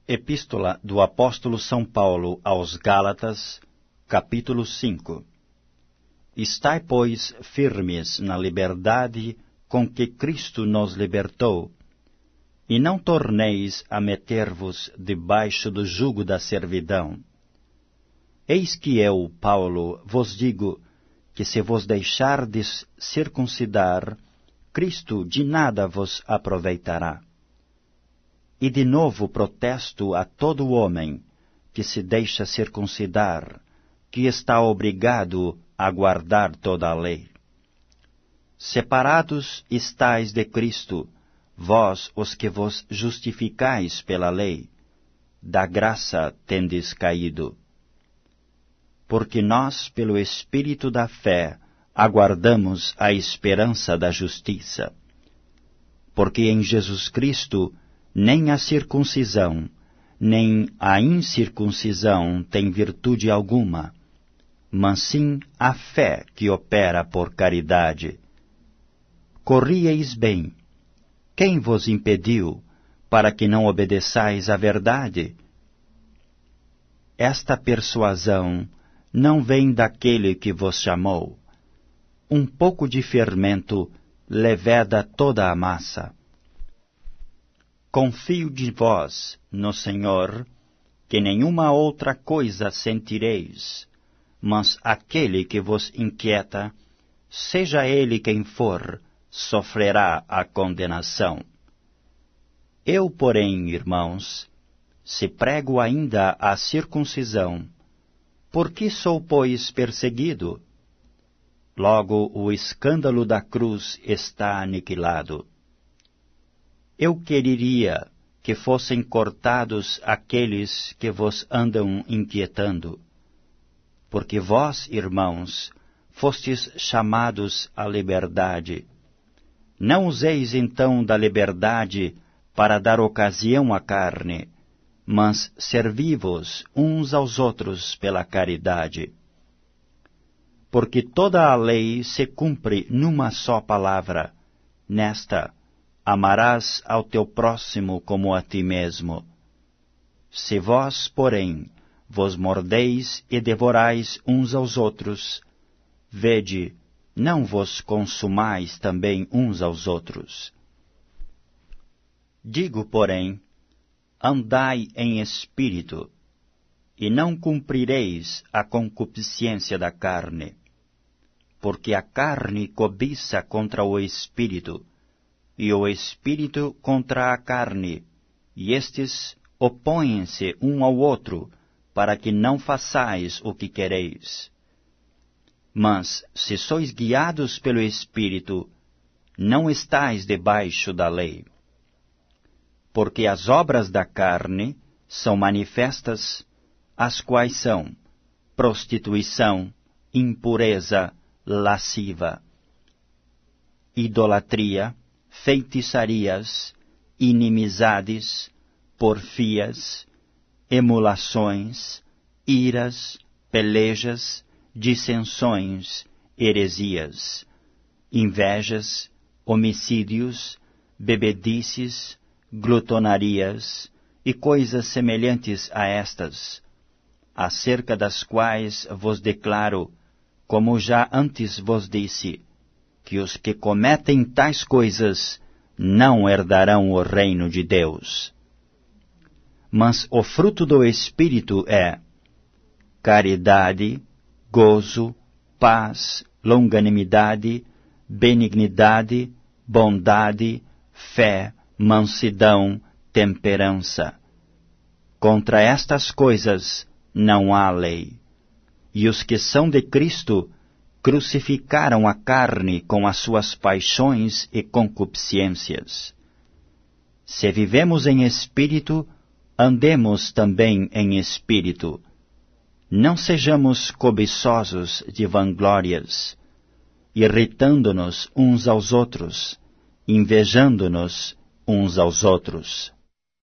Epístola do Apóstolo São Paulo aos Gálatas, capítulo 5. Estai, pois, firmes na liberdade com que Cristo nos libertou, e não torneis a meter-vos debaixo do jugo da servidão. Eis que eu, Paulo, vos digo que se vos deixardes circuncidar, Cristo de nada vos aproveitará. E de novo protesto a todo homem que se deixa circuncidar, que está obrigado a guardar toda a lei. Separados estais de Cristo, vós os que vos justificais pela lei, da graça tendes caído. Porque nós, pelo Espírito da fé, aguardamos a esperança da justiça. Porque em Jesus Cristo nem a circuncisão, nem a incircuncisão tem virtude alguma, mas sim a fé que opera por caridade. Corrieis bem. Quem vos impediu, para que não obedeçais à verdade? Esta persuasão não vem daquele que vos chamou. Um pouco de fermento leveda toda a massa. Confio de vós no Senhor, que nenhuma outra coisa sentireis, mas aquele que vos inquieta, seja ele quem for, sofrerá a condenação. Eu, porém, irmãos, se prego ainda a circuncisão, por que sou, pois, perseguido? Logo o escândalo da cruz está aniquilado. Eu quereria que fossem cortados aqueles que vos andam inquietando, porque vós, irmãos, fostes chamados à liberdade. Não useis então da liberdade para dar ocasião à carne, mas servi-vos uns aos outros pela caridade. Porque toda a lei se cumpre numa só palavra, nesta: amarás ao teu próximo como a ti mesmo. Se vós, porém, vos mordeis e devorais uns aos outros, vede, não vos consumais também uns aos outros. Digo, porém, andai em espírito, e não cumprireis a concupiscência da carne, porque a carne cobiça contra o espírito, e o espírito contra a carne, e estes opõem-se um ao outro, para que não façais o que quereis. Mas, se sois guiados pelo Espírito, não estais debaixo da lei. Porque as obras da carne são manifestas, as quais são prostituição, impureza, lasciva, idolatria, feitiçarias, inimizades, porfias, emulações, iras, pelejas, dissensões, heresias, invejas, homicídios, bebedices, glutonarias e coisas semelhantes a estas, acerca das quais vos declaro, como já antes vos disse, que os que cometem tais coisas não herdarão o reino de Deus. Mas o fruto do Espírito é caridade, gozo, paz, longanimidade, benignidade, bondade, fé, mansidão, temperança. Contra estas coisas não há lei. E os que são de Cristo crucificaram a carne com as suas paixões e concupiscências. Se vivemos em espírito, andemos também em espírito. Não sejamos cobiçosos de vanglórias, irritando-nos uns aos outros, invejando-nos uns aos outros.